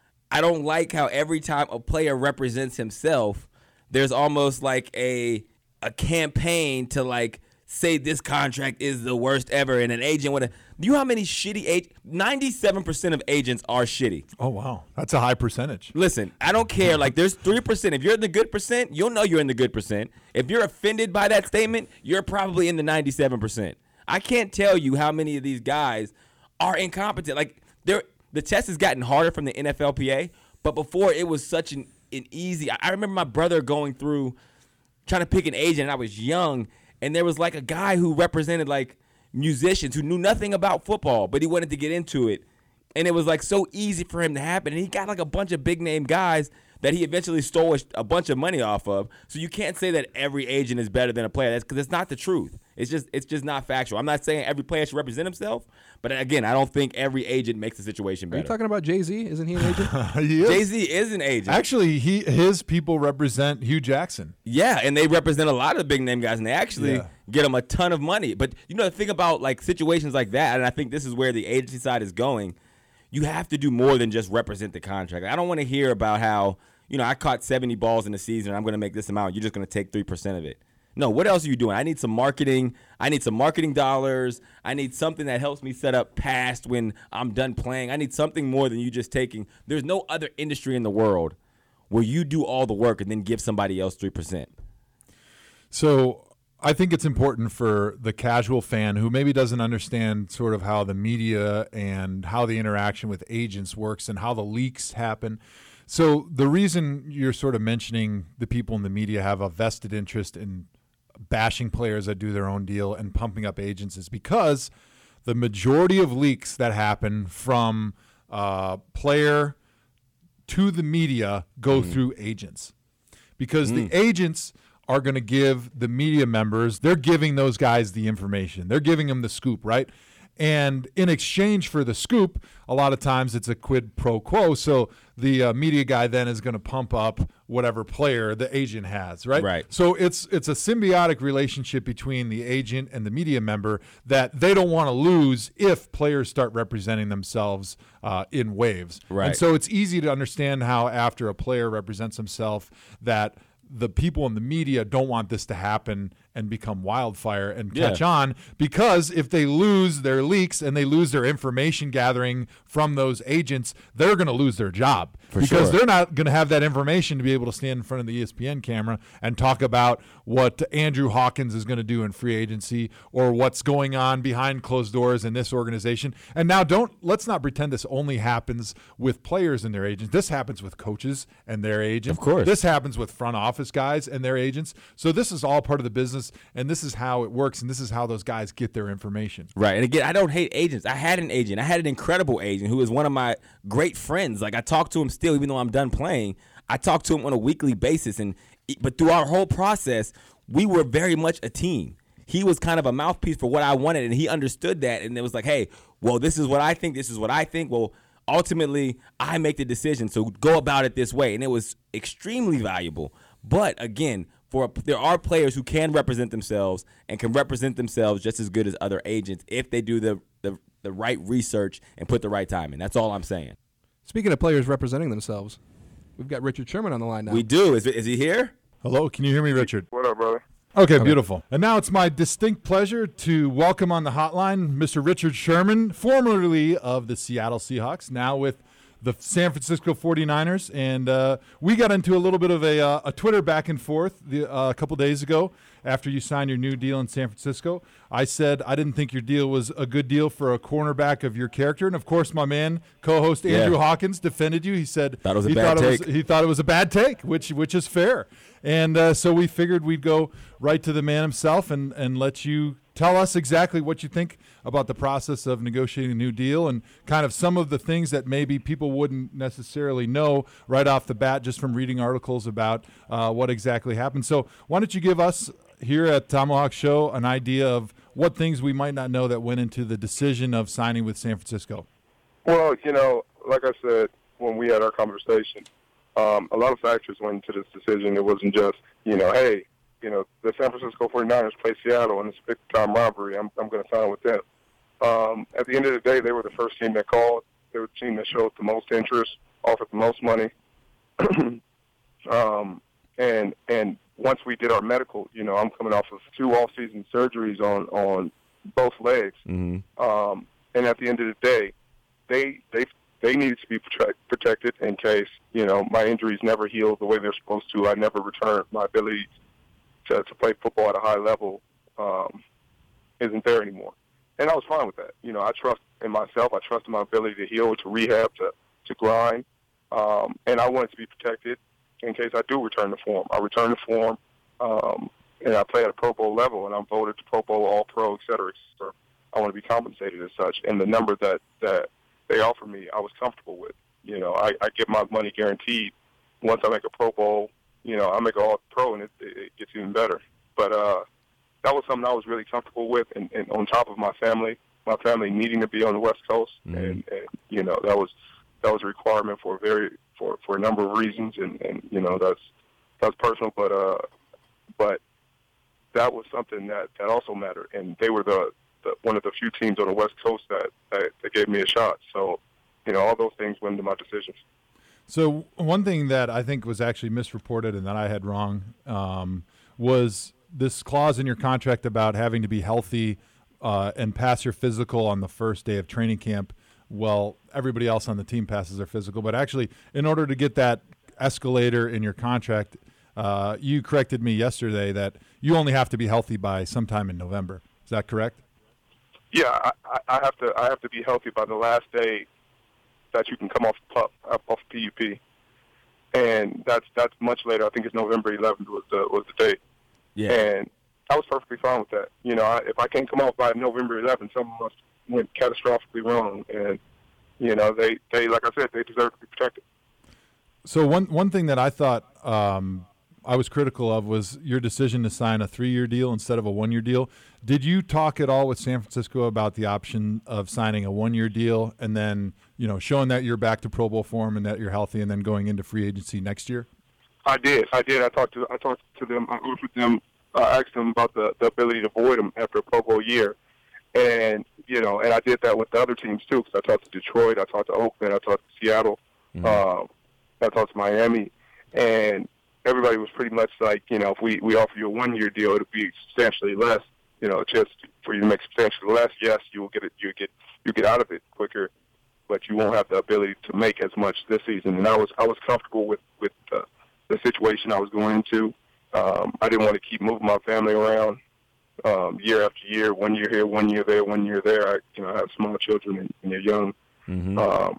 I don't like how every time a player represents himself, there's almost like a a campaign to like say this contract is the worst ever, and an agent would have. Do you know how many shitty agents? ninety-seven percent of agents are shitty. Oh, wow. That's a high percentage. Listen, I don't care. Like, there's three percent. If you're in the good percent, you'll know you're in the good percent. If you're offended by that statement, you're probably in the ninety-seven percent. I can't tell you how many of these guys are incompetent. Like, they're, the test has gotten harder from the N F L P A, but before it was such an, an easy. I remember my brother going through trying to pick an agent, and I was young, and there was like a guy who represented like musicians who knew nothing about football, but he wanted to get into it. And it was like so easy for him to happen. And he got like a bunch of big name guys that he eventually stole a bunch of money off of. So you can't say that every agent is better than a player. That's because it's not the truth. It's just it's just not factual. I'm not saying every player should represent himself, but again, I don't think every agent makes the situation better. Are you talking about Jay-Z? Isn't he an agent? He is. Jay-Z is an agent. Actually, he his people represent Hugh Jackson. Yeah, and they represent a lot of big name guys, and they actually Yeah. get them a ton of money. But you know, the thing about like situations like that, and I think this is where the agency side is going, you have to do more than just represent the contract. I don't want to hear about how, you know, I caught seventy balls in the season, and I'm going to make this amount. You're just going to take three percent of it. No, what else are you doing? I need some marketing. I need some marketing dollars. I need something that helps me set up past when I'm done playing. I need something more than you just taking. There's no other industry in the world where you do all the work and then give somebody else three percent. So I think it's important for the casual fan who maybe doesn't understand sort of how the media and how the interaction with agents works and how the leaks happen. So the reason you're sort of mentioning the people in the media have a vested interest in bashing players that do their own deal and pumping up agents is because the majority of leaks that happen from uh, player to the media go mm. through agents, because mm. the agents are going to give the media members, they're giving those guys the information. They're giving them the scoop, right? And in exchange for the scoop, a lot of times it's a quid pro quo. So the uh, media guy then is going to pump up whatever player the agent has, right? Right. So it's it's a symbiotic relationship between the agent and the media member that they don't want to lose if players start representing themselves uh, in waves. Right. And so it's easy to understand how after a player represents himself that the people in the media don't want this to happen and become wildfire and catch yeah. on, because if they lose their leaks and they lose their information gathering from those agents, they're going to lose their job. For because sure. they're not going to have that information to be able to stand in front of the E S P N camera and talk about what Andrew Hawkins is going to do in free agency or what's going on behind closed doors in this organization. And now don't let's not pretend this only happens with players and their agents. This happens with coaches and their agents. Of course. This happens with front office guys and their agents. So this is all part of the business is, and this is how it works, and this is how those guys get their information. Right. And again, I don't hate agents. I had an agent. I had an incredible agent who was one of my great friends. Like, I talk to him still, even though I'm done playing. I talk to him on a weekly basis. And but through our whole process, we were very much a team. He was kind of a mouthpiece for what I wanted, and he understood that. And it was like, hey, well, this is what I think. This is what I think. Well, ultimately, I make the decision. So go about it this way. And it was extremely valuable. But again, for there are players who can represent themselves and can represent themselves just as good as other agents if they do the the, the right research and put the right time in. That's all I'm saying. Speaking of players representing themselves, we've got Richard Sherman on the line now. We do. Is is he here? Hello, can you hear me, Richard? What up, brother? Okay, Okay. beautiful. And now it's my distinct pleasure to welcome on the hotline Mister Richard Sherman, formerly of the Seattle Seahawks, now with the San Francisco forty-niners. And uh, we got into a little bit of a, uh, a Twitter back and forth the, uh, a couple days ago after you signed your new deal in San Francisco. I said I didn't think your deal was a good deal for a cornerback of your character. And, of course, my man, co-host Andrew Yeah. Hawkins defended you. He said Thought it was a he, bad thought it take. was, he thought it was a bad take, which which is fair. And uh, so we figured we'd go right to the man himself and, and let you tell us exactly what you think about the process of negotiating a new deal and kind of some of the things that maybe people wouldn't necessarily know right off the bat just from reading articles about uh, what exactly happened. So why don't you give us here at Tomahawk Show an idea of what things we might not know that went into the decision of signing with San Francisco? Well, you know, like I said when we had our conversation, um, a lot of factors went into this decision. It wasn't just, you know, hey, you know, the San Francisco forty-niners play Seattle in this big-time rivalry. I'm, I'm going to sign with them. Um, at the end of the day, they were the first team that called. They were the team that showed the most interest, offered the most money. um, and and once we did our medical, you know, I'm coming off of two off-season surgeries on, on both legs. Mm-hmm. Um, and at the end of the day, they they they needed to be protect, protected in case, you know, my injuries never healed the way they're supposed to. I never returned. My ability to, to play football at a high level um, isn't there anymore. And I was fine with that. You know, I trust in myself. I trust in my ability to heal, to rehab, to, to grind. Um, and I wanted to be protected in case I do return to form. I return to form, um, and I play at a Pro Bowl level, and I'm voted to Pro Bowl, All-Pro, et cetera, et cetera. I want to be compensated as such. And the number that, that they offer me, I was comfortable with. You know, I, I get my money guaranteed. Once I make a Pro Bowl, you know, I make an All-Pro, and it, it gets even better. But uh, that was something I was really comfortable with, and, and on top of my family, my family needing to be on the West Coast, Mm-hmm. and, and you know, that was that was a requirement for a very for, for a number of reasons, and, and you know, that's that's personal, but uh, but that was something that, that also mattered, and they were the, the one of the few teams on the West Coast that, that that gave me a shot. So, you know, all those things went into my decisions. So one thing that I think was actually misreported and that I had wrong um, was this clause in your contract about having to be healthy uh, and pass your physical on the first day of training camp. Well, everybody else on the team passes their physical, but actually, in order to get that escalator in your contract, uh, you corrected me yesterday that you only have to be healthy by sometime in November. Is that correct? Yeah, I, I have to I have to be healthy by the last day that you can come off pup, off P U P, and that's that's much later. I think it's November eleventh was the was the date. Yeah. And I was perfectly fine with that. You know, I, if I can't come off by November eleventh, something must went catastrophically wrong. And you know, they, they like I said, they deserve to be protected. So one one thing that I thought um, I was critical of was your decision to sign a three-year deal instead of a one-year deal. Did you talk at all with San Francisco about the option of signing a one-year deal and then, you know, showing that you're back to Pro Bowl form and that you're healthy and then going into free agency next year? I did. I did. I talked to I talked to them. I offered them. I asked them about the, the ability to void them after a Pro Bowl year, and you know, and I did that with the other teams too. Because I talked to Detroit, I talked to Oakland, I talked to Seattle, Mm-hmm. uh, I talked to Miami, and everybody was pretty much like, you know, if we, we offer you a one year deal, it'll be substantially less. You know, just for you to make substantially less, yes, you will get it. You get you get out of it quicker, but you won't have the ability to make as much this season. And I was I was comfortable with with the, the situation I was going into. Um, I didn't want to keep moving my family around um, year after year, one year here, one year there, one year there. I, you know, I have small children and, and they're young. Mm-hmm. Um,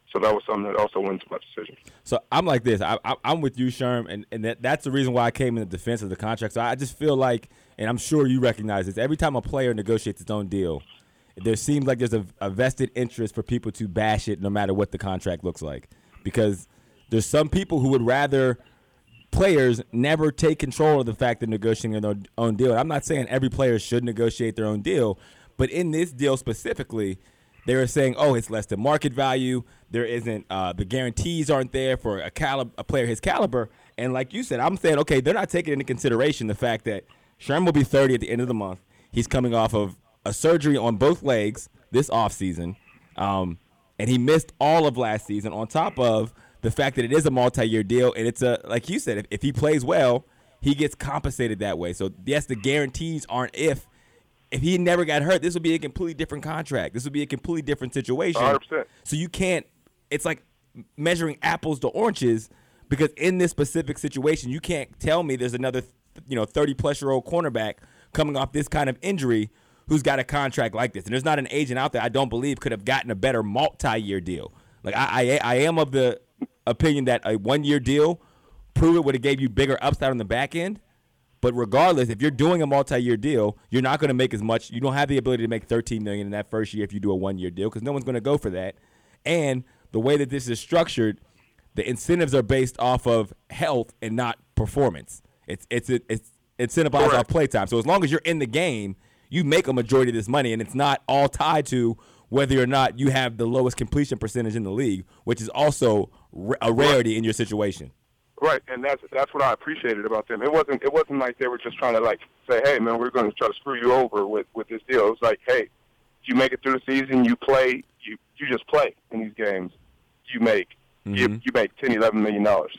So that was something that also went into my decision. So I'm like this. I, I, I'm with you, Sherm, and, and that, that's the reason why I came in the defense of the contract. So I just feel like, and I'm sure you recognize this, every time a player negotiates his own deal, there seems like there's a, a vested interest for people to bash it no matter what the contract looks like. Because there's some people who would rather players never take control of the fact they're negotiating their own deal. And I'm not saying every player should negotiate their own deal, but in this deal specifically, they were saying, oh, it's less than market value. There isn't uh, the guarantees aren't there for a, calib- a player his caliber. And like you said, I'm saying, okay, they're not taking into consideration the fact that Sherm will be thirty at the end of the month. He's coming off of a surgery on both legs this offseason, um, and he missed all of last season on top of the fact that it is a multi-year deal. And it's a, like you said, if, if he plays well, he gets compensated that way. So, yes, the guarantees aren't if. If he never got hurt, this would be a completely different contract. This would be a completely different situation. one hundred percent. So you can't – it's like measuring apples to oranges because in this specific situation, you can't tell me there's another, you know, thirty-plus-year-old cornerback coming off this kind of injury who's got a contract like this. And there's not an agent out there I don't believe could have gotten a better multi-year deal. Like I, I, I am of the opinion that a one-year deal, prove it would have gave you bigger upside on the back end. But regardless, if you're doing a multi-year deal, you're not going to make as much. You don't have the ability to make thirteen million dollars in that first year if you do a one-year deal because no one's going to go for that. And the way that this is structured, the incentives are based off of health and not performance. It's it's it's incentivized off play time. So as long as you're in the game, you make a majority of this money, and it's not all tied to whether or not you have the lowest completion percentage in the league, which is also a rarity in your situation. Right, and that's that's what I appreciated about them. It wasn't it wasn't like they were just trying to like say, hey man, we're going to try to screw you over with, with this deal. It was like, hey, you make it through the season, you play, you you just play in these games, you make mm-hmm. you, you make ten, eleven million dollars,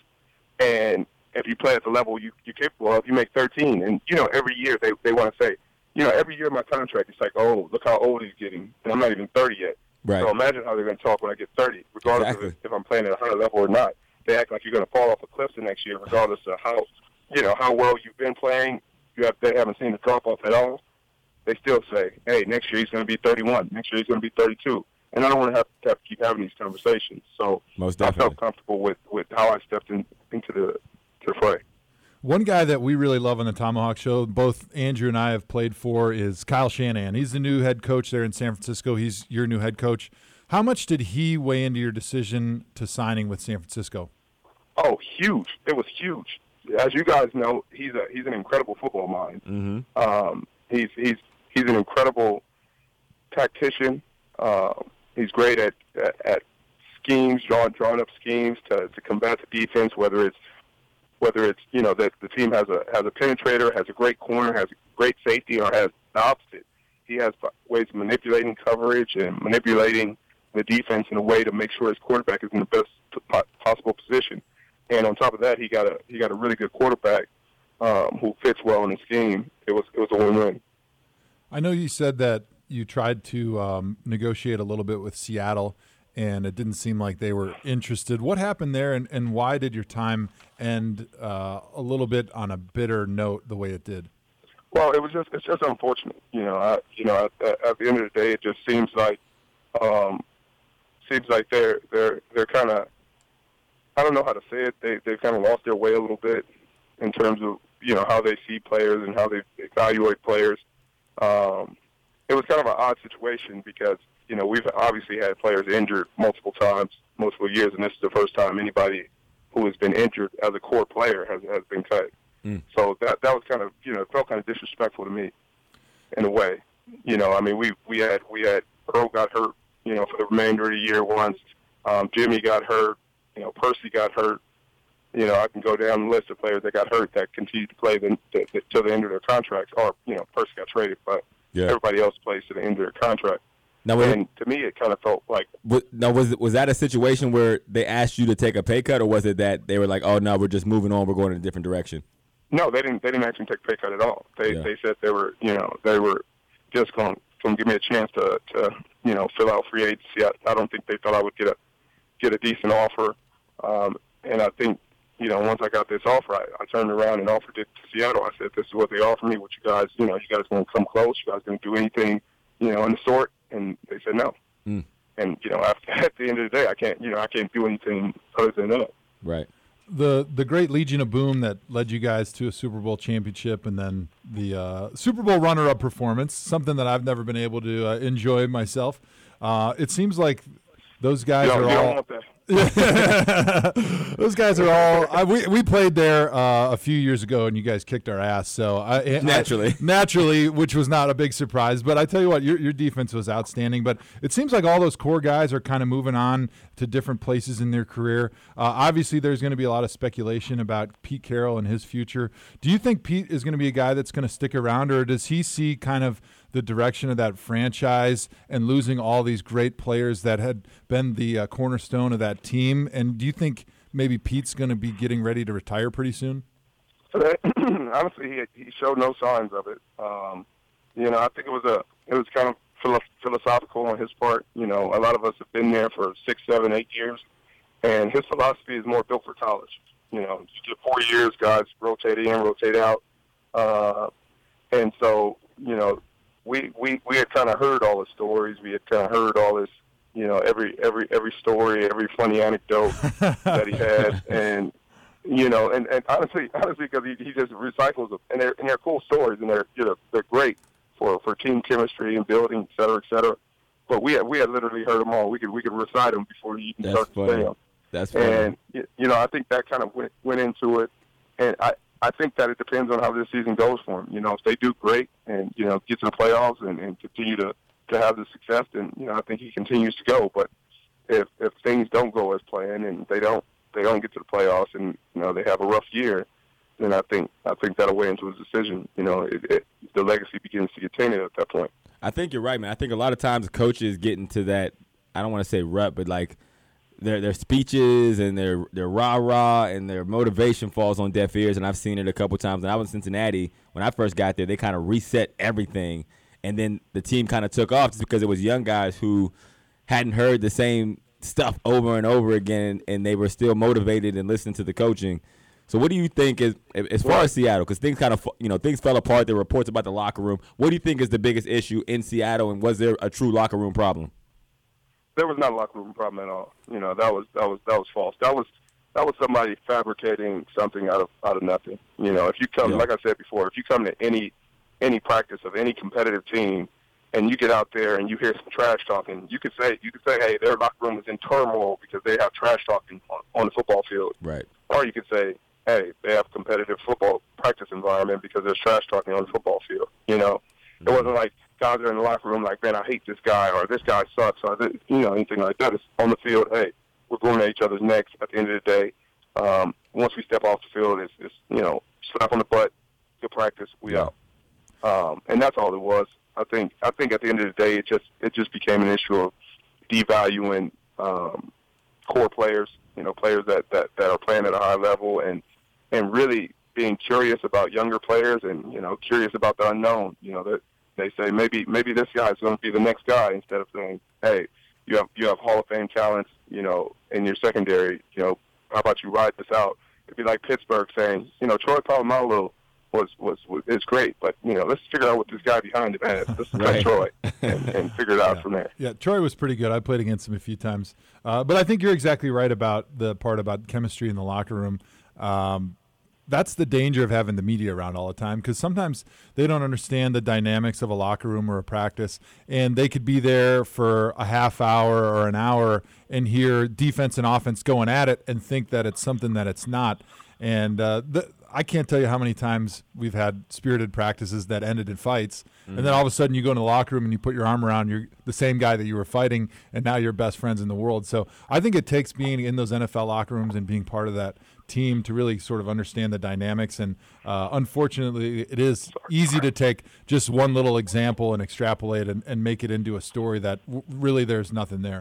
and if you play at the level you you're capable of, you make thirteen. And you know every year they they want to say, you know every year my contract it's like, oh look how old he's getting, and I'm not even thirty yet. Right. So imagine how they're going to talk when I get thirty, regardless exactly. of if I'm playing at a higher level or not. They act like you're going to fall off a cliff the next year, regardless of how, you know, how well you've been playing. You have, they haven't seen the drop off at all. They still say, "Hey, next year he's going to be thirty-one. Next year he's going to be thirty-two." And I don't want to have to, have to keep having these conversations. So Most I definitely. felt comfortable with, with how I stepped in, into the to the fray. One guy that we really love on the Tomahawk Show, both Andrew and I have played for, is Kyle Shanahan. He's the new head coach there in San Francisco. He's your new head coach. How much did he weigh into your decision to signing with San Francisco? Oh, huge! It was huge. As you guys know, he's a he's an incredible football mind. Mm-hmm. Um, he's he's he's an incredible tactician. Uh, he's great at, at at schemes, drawing drawing up schemes to, to combat the defense. Whether it's whether it's you know that the team has a has a penetrator, has a great corner, has a great safety, or has the opposite. He has ways of manipulating coverage and manipulating the defense in a way to make sure his quarterback is in the best possible position. And on top of that, he got a he got a really good quarterback um, who fits well in the scheme. It was it was a win-win. I know you said that you tried to um, negotiate a little bit with Seattle, and it didn't seem like they were interested. What happened there, and, and why did your time end uh, a little bit on a bitter note the way it did? Well, it was just it's just unfortunate. You know, I, you know, at, at the end of the day, it just seems like um, seems like they're they're they're kind of. I don't know how to say it. They they've kind of lost their way a little bit in terms of you know how they see players and how they evaluate players. Um, it was kind of an odd situation because you know we've obviously had players injured multiple times, multiple years, and this is the first time anybody who has been injured as a core player has has been cut. Mm. So that that was kind of you know it felt kind of disrespectful to me in a way. You know, I mean we we had we had Earl got hurt you know for the remainder of the year once. Um, Jimmy got hurt. You know, Percy got hurt. You know, I can go down the list of players that got hurt that continued to play the, the, the, till the end of their contracts. Or, you know, Percy got traded, but yeah. everybody else plays to the end of their contract. Now, and it, to me, it kind of felt like. Was, now, was was that a situation where they asked you to take a pay cut, or was it that they were like, "Oh no, we're just moving on, we're going in a different direction"? No, they didn't. They didn't actually take a pay cut at all. They yeah. they said they were, you know, they were just going to give me a chance to, to, you know, fill out free agency. I, I don't think they thought I would get a get a decent offer. Um, and I think, you know, once I got this offer, I, I turned around and offered it to Seattle. I said, this is what they offered me. What you guys, you know, you guys going to come close? You guys going to do anything, you know, in the sort? And they said no. Mm. and you know, after, at the end of the day, I can't, you know, I can't do anything other than that. Right. The the great Legion of Boom that led you guys to a Super Bowl championship and then the uh, Super Bowl runner-up performance, something that I've never been able to uh, enjoy myself. Uh, it seems like those guys you are you all. Don't want that. Those guys are all. I, we we played there uh, a few years ago, and you guys kicked our ass. So I, naturally, I, naturally, which was not a big surprise. But I tell you what, your your defense was outstanding. But it seems like all those core guys are kind of moving on to different places in their career. Uh, obviously, there's going to be a lot of speculation about Pete Carroll and his future. Do you think Pete is going to be a guy that's going to stick around, or does he see kind of the direction of that franchise and losing all these great players that had been the uh, cornerstone of that team? And do you think maybe Pete's going to be getting ready to retire pretty soon? Honestly, he, he showed no signs of it. Um, you know, I think it was a it was kind of philo- philosophical on his part. You know, a lot of us have been there for six, seven, eight years, and his philosophy is more built for college. You know, you get four years, guys rotate in, rotate out, uh, and so you know. We, we, we had kind of heard all the stories. We had kind of heard all this, you know, every every every story, every funny anecdote that he had, and you know, and, and honestly, honestly, because he, he just recycles them, and they're and they're cool stories, and they're you know they're great for, for team chemistry and building, et cetera, et cetera. But we had we had literally heard them all. We could we could recite them before you even That's start funny. to say them. That's funny. And you know, I think that kind of went went into it, and I. I think that it depends on how this season goes for them. You know, if they do great and, you know, get to the playoffs and, and continue to, to have the success, then, you know, I think he continues to go. But if if things don't go as planned and they don't they don't get to the playoffs and, you know, they have a rough year, then I think I think that'll weigh into his decision. You know, it, it, the legacy begins to get tainted at that point. I think you're right, man. I think a lot of times coaches get into that, I don't want to say rut, but like, Their their speeches and their their rah rah and their motivation falls on deaf ears, and I've seen it a couple times. And I was in Cincinnati when I first got there. They kind of reset everything, and then the team kind of took off just because it was young guys who hadn't heard the same stuff over and over again, and they were still motivated and listening to the coaching. So, what do you think is as far as Seattle? Because things kind of you know things fell apart. There were reports about the locker room. What do you think is the biggest issue in Seattle, and was there a true locker room problem? There was not a locker room problem at all. You know, that was that was that was false. That was that was somebody fabricating something out of out of nothing. You know, if you come, Yeah. like I said before, if you come to any any practice of any competitive team, and you get out there and you hear some trash talking, you could say you could say, hey, their locker room is in turmoil because they have trash talking on, on the football field. Right. Or you could say, hey, they have competitive football practice environment because there's trash talking on the football field. You know, mm-hmm. It wasn't like guys are in the locker room like, man, I hate this guy, or this guy sucks, or this, you know, anything like that. It's on the field, hey, we're going at each other's necks at the end of the day. Um, once we step off the field, it's, it's, you know, slap on the butt, good practice, we Yeah. out. Um, and that's all it was. I think I think at the end of the day, it just it just became an issue of devaluing um, core players, you know, players that, that, that are playing at a high level, and and really being curious about younger players, and you know, curious about the unknown. You know, that they say maybe maybe this guy is going to be the next guy, instead of saying, hey, you have you have Hall of Fame talents, you know, in your secondary. You know, how about you ride this out? It'd be like Pittsburgh saying, you know, Troy Polamalu was was was is great, but you know, let's figure out what this guy behind him has. Let's Right. cut Troy and, and figure it out Yeah. from there. Yeah, Troy was pretty good. I played against him a few times. Uh, but I think you're exactly right about the part about chemistry in the locker room. Um, that's the danger of having the media around all the time, because sometimes they don't understand the dynamics of a locker room or a practice, and they could be there for a half hour or an hour and hear defense and offense going at it and think that it's something that it's not. And uh, the, I can't tell you how many times we've had spirited practices that ended in fights, mm-hmm. and then all of a sudden you go in the locker room and you put your arm around your, the same guy that you were fighting, and now you're best friends in the world. So I think it takes being in those N F L locker rooms and being part of that team to really sort of understand the dynamics. And uh, unfortunately, it is easy to take just one little example and extrapolate and, and make it into a story that w- really there's nothing there.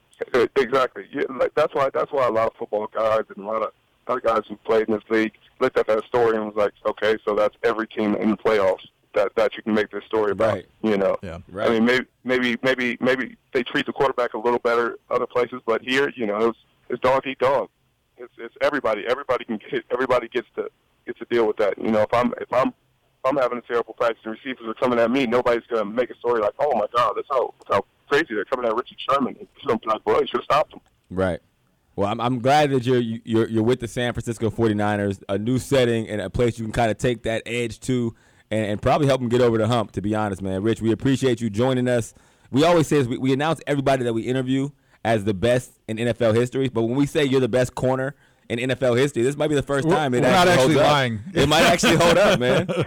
Exactly. Yeah, like, that's why. That's why a lot of football guys and a lot of other guys who played in this league looked at that story and was like, okay, so that's every team in the playoffs that, that you can make this story about. Right. You know. Yeah. Right. I mean, maybe maybe maybe maybe they treat the quarterback a little better other places, but here, you know, it's, it's dog eat dog. It's, it's everybody. Everybody can get. Everybody gets to gets to deal with that. You know, if I'm if I'm if I'm having a terrible practice and receivers are coming at me, nobody's gonna make a story like, oh my God, that's how that's how crazy. They're coming at Richard Sherman. He's going to be like, well, you should have stopped him. Right. Well, I'm I'm glad that you're you're you're with the San Francisco forty-niners, a new setting and a place you can kind of take that edge to, and, and probably help them get over the hump. To be honest, man, Rich, we appreciate you joining us. We always say is we, we announce everybody that we interview as the best in N F L history, but when we say you're the best corner in N F L history, this might be the first We're, time it we're actually, not actually holds lying. Up. It might actually hold up,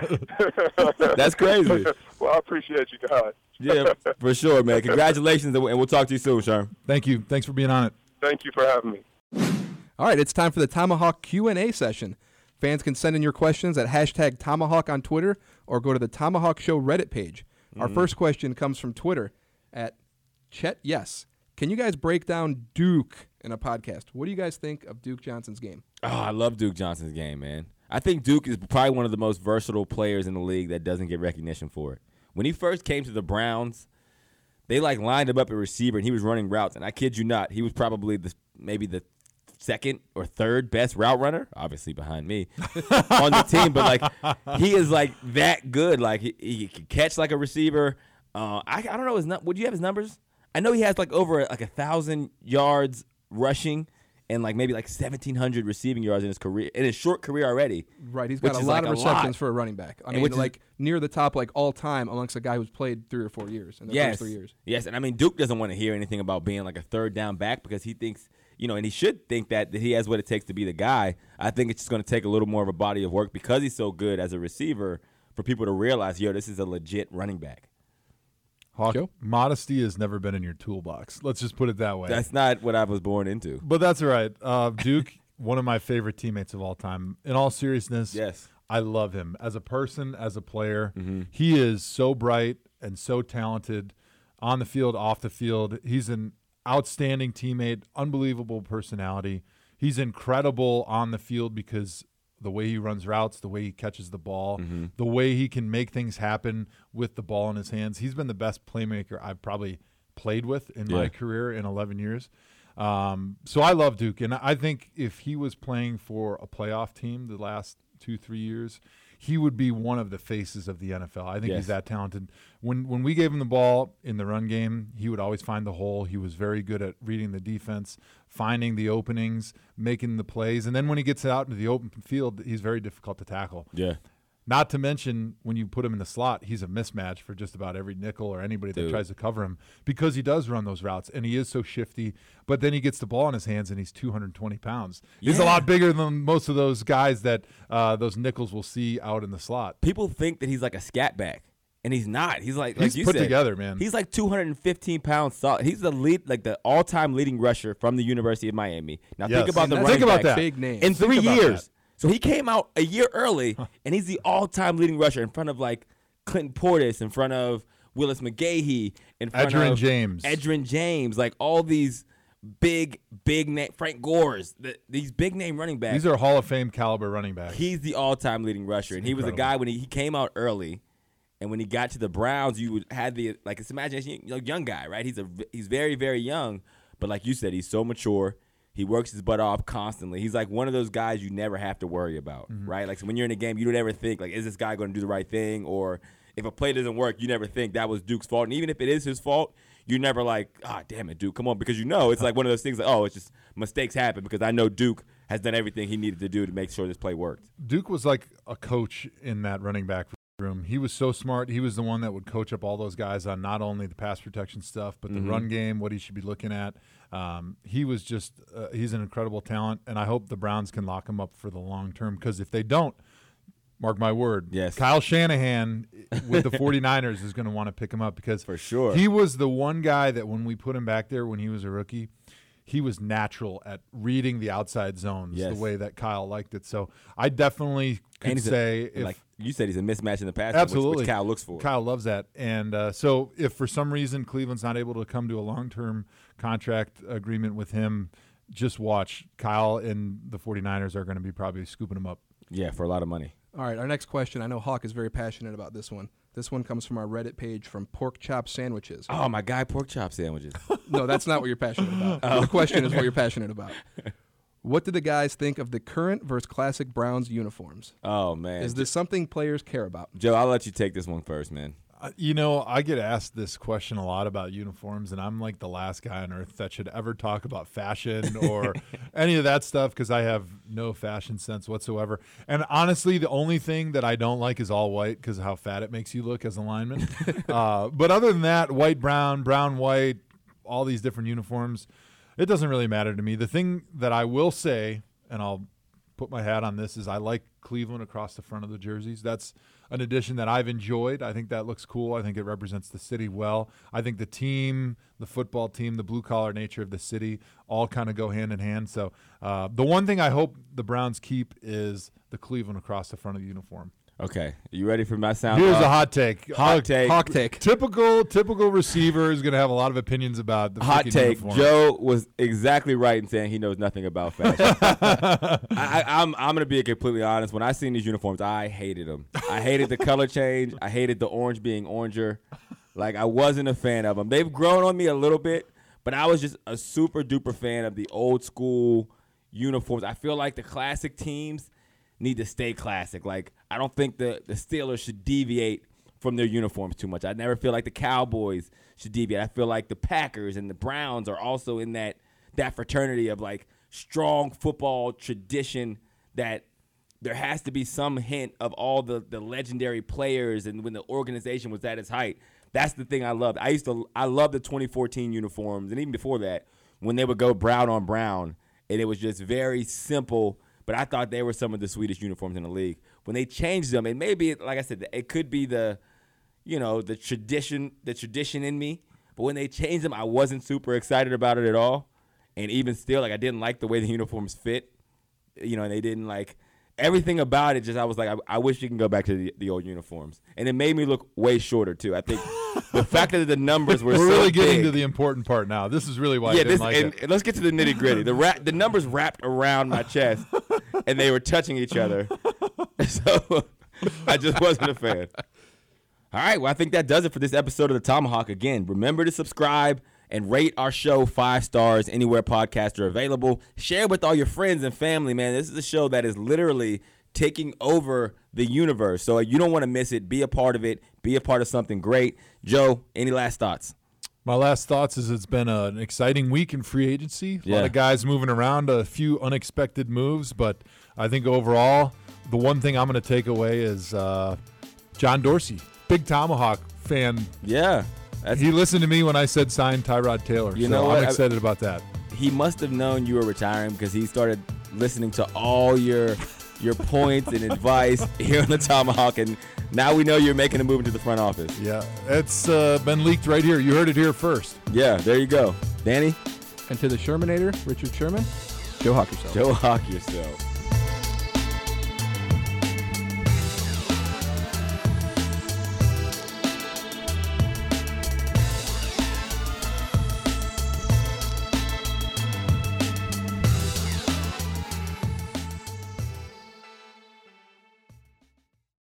man. That's crazy. Well, I appreciate you guys. Yeah, for sure, man. Congratulations, and we'll talk to you soon, Sherm. Thank you. Thanks for being on it. Thank you for having me. All right, it's time for the Tomahawk Q and A session. Fans can send in your questions at hashtag Tomahawk on Twitter or go to the Tomahawk Show Reddit page. Our mm-hmm. first question comes from Twitter at Chet Yes. Can you guys break down Duke in a podcast? What do you guys think of Duke Johnson's game? Oh, I love Duke Johnson's game, man. I think Duke is probably one of the most versatile players in the league that doesn't get recognition for it. When he first came to the Browns, they like lined him up at receiver, and he was running routes. And I kid you not, he was probably the maybe the second or third best route runner, obviously behind me, on the team. But, like, he is, like, that good. Like, he, he can catch like a receiver. Uh, I, I don't know his num- Would you have his numbers? I know he has, like, over, like, one thousand yards rushing and, like, maybe, like, seventeen hundred receiving yards in his career, in his short career already. Right. He's got a lot like of receptions for a running back. I mean, which like, is, near the top, like, all-time amongst a guy who's played three or four years in the yes, first three years. Yes, and, I mean, Duke doesn't want to hear anything about being, like, a third-down back because he thinks – you know, and he should think that, that he has what it takes to be the guy. I think it's just going to take a little more of a body of work because he's so good as a receiver for people to realize, yo, this is a legit running back. Hawk, Joe? Modesty has never been in your toolbox. Let's just put it that way. That's not what I was born into. But that's all right. Uh, Duke, one of my favorite teammates of all time. In all seriousness, yes, I love him as a person, as a player. Mm-hmm. He is so bright and so talented on the field, off the field. He's an outstanding teammate, unbelievable personality. He's incredible on the field because the way he runs routes, the way he catches the ball, mm-hmm. the way he can make things happen with the ball in his hands. He's been the best playmaker I've probably played with in yeah. my career in eleven years. Um, so I love Duke, and I think if he was playing for a playoff team the last two, three years, he would be one of the faces of the N F L. I think yes. he's that talented. When when we gave him the ball in the run game, he would always find the hole. He was very good at reading the defense, finding the openings, making the plays. And then when he gets out into the open field, he's very difficult to tackle. Yeah. Not to mention when you put him in the slot, he's a mismatch for just about every nickel or anybody Dude. that tries to cover him because he does run those routes, and he is so shifty. But then he gets the ball in his hands, and he's two hundred twenty pounds. He's yeah. a lot bigger than most of those guys that uh, those nickels will see out in the slot. People think that he's like a scat back, and he's not. He's like, like he's you put said, together, man. He's like two hundred fifteen pounds solid. He's the lead, like the all-time leading rusher from the University of Miami. Now yes. think about and the think running about back that. Big name. in three about years. That. So he came out a year early, and he's the all-time leading rusher in front of like Clinton Portis, in front of Willis McGahee, in front Edgerrin of James, Edgerrin James, like all these big, big name Frank Gores, the, these big name running backs. These are Hall of Fame caliber running backs. He's the all-time leading rusher, and he was a guy when he, he came out early, and when he got to the Browns, you would had the like it's imagination, you know, young guy, right? He's a he's very very young, but like you said, he's so mature. He works his butt off constantly. He's like one of those guys you never have to worry about, mm-hmm. right? Like so when you're in a game, you don't ever think like, is this guy going to do the right thing? Or if a play doesn't work, you never think that was Duke's fault. And even if it is his fault, you're never like, ah, oh, damn it, Duke, come on, because you know it's like one of those things like, oh, it's just mistakes happen because I know Duke has done everything he needed to do to make sure this play worked. Duke was like a coach in that running back room. He was so smart. He was the one that would coach up all those guys on not only the pass protection stuff, but the mm-hmm. run game, what he should be looking at. Um, he was just uh, he's an incredible talent, and I hope the Browns can lock him up for the long term because if they don't, mark my word, yes. Kyle Shanahan with the forty-niners is going to want to pick him up because for sure he was the one guy that when we put him back there when he was a rookie, he was natural at reading the outside zones yes. the way that Kyle liked it. So I definitely could say a, if like you said, he's a mismatch in the pass, absolutely, which, which Kyle looks for. Kyle loves that, and uh, so if for some reason Cleveland's not able to come to a long-term contract agreement with him, just watch. Kyle and the forty-niners are going to be probably scooping him up. Yeah, for a lot of money. All right, our next question. I know Hawk is very passionate about this one. This one comes from our Reddit page from Pork Chop Sandwiches. Oh, my guy, pork chop sandwiches. No, that's not what you're passionate about. Oh. The question is what you're passionate about. What do the guys think of the current versus classic Browns uniforms? Oh, man. Is this something players care about? Joe, I'll let you take this one first, man. Uh, You know, I get asked this question a lot about uniforms, and I'm like the last guy on earth that should ever talk about fashion or any of that stuff because I have no fashion sense whatsoever. And honestly, the only thing that I don't like is all white because of how fat it makes you look as a lineman. uh, but other than that, white, brown, brown, white, all these different uniforms, it doesn't really matter to me. The thing that I will say, and I'll put my hat on this, is I like Cleveland across the front of the jerseys. That's an addition that I've enjoyed. I think that looks cool. I think it represents the city well. I think the team, the football team, the blue-collar nature of the city all kind of go hand in hand. So uh, the one thing I hope the Browns keep is the Cleveland across the front of the uniform. Okay, you ready for my sound? Here's off? a hot take. Hot Uh, take. Hawk take. Typical, typical receiver is going to have a lot of opinions about the Hot freaking take. uniform. Joe was exactly right in saying he knows nothing about fashion. I, I, I'm I'm gonna be completely honest. When I seen these uniforms, I hated them. I hated the color change. I hated the orange being oranger. Like I wasn't a fan of them. They've grown on me a little bit, but I was just a super duper fan of the old school uniforms. I feel like the classic teams need to stay classic. Like I don't think the the Steelers should deviate from their uniforms too much. I never feel like the Cowboys should deviate. I feel like the Packers and the Browns are also in that that fraternity of like strong football tradition that there has to be some hint of all the, the legendary players and when the organization was at its height. That's the thing I loved. I used to I love the twenty fourteen uniforms, and even before that, when they would go brown on brown, and it was just very simple. But I thought they were some of the sweetest uniforms in the league. When they changed them, and maybe, like I said, it could be the, you know, the tradition, the tradition in me. But when they changed them, I wasn't super excited about it at all. And even still, like I didn't like the way the uniforms fit. You know, and they didn't like everything about it. Just I was like, I, I wish you can go back to the, the old uniforms. And it made me look way shorter too. I think the fact that the numbers were We're so really getting big, to the important part now. This is really why yeah, I didn't this, like and, it. and let's get to the nitty gritty. The ra- the numbers wrapped around my chest, and they were touching each other. So I just wasn't a fan. All right, well, I think that does it for this episode of the Tomahawk. Again, remember to subscribe and rate our show five stars anywhere podcasts are available. Share with all your friends and family, man. This is a show that is literally taking over the universe. So you don't want to miss it. Be a part of it. Be a part of something great. Joe, any last thoughts? My last thoughts is it's been a, an exciting week in free agency. A Yeah. lot of guys moving around, a few unexpected moves, but I think overall, the one thing I'm going to take away is uh, John Dorsey, big Tomahawk fan. Yeah. That's, He listened to me when I said sign Tyrod Taylor. You so know what? I'm excited about that. he must have known you were retiring because he started listening to all your your points and advice here on the Tomahawk, and now we know you're making a move into the front office. Yeah, it's uh, been leaked right here. You heard it here first. Yeah, there you go. Danny? And to the Shermanator, Richard Sherman, Joe Hawk yourself. Joe Hawk yourself.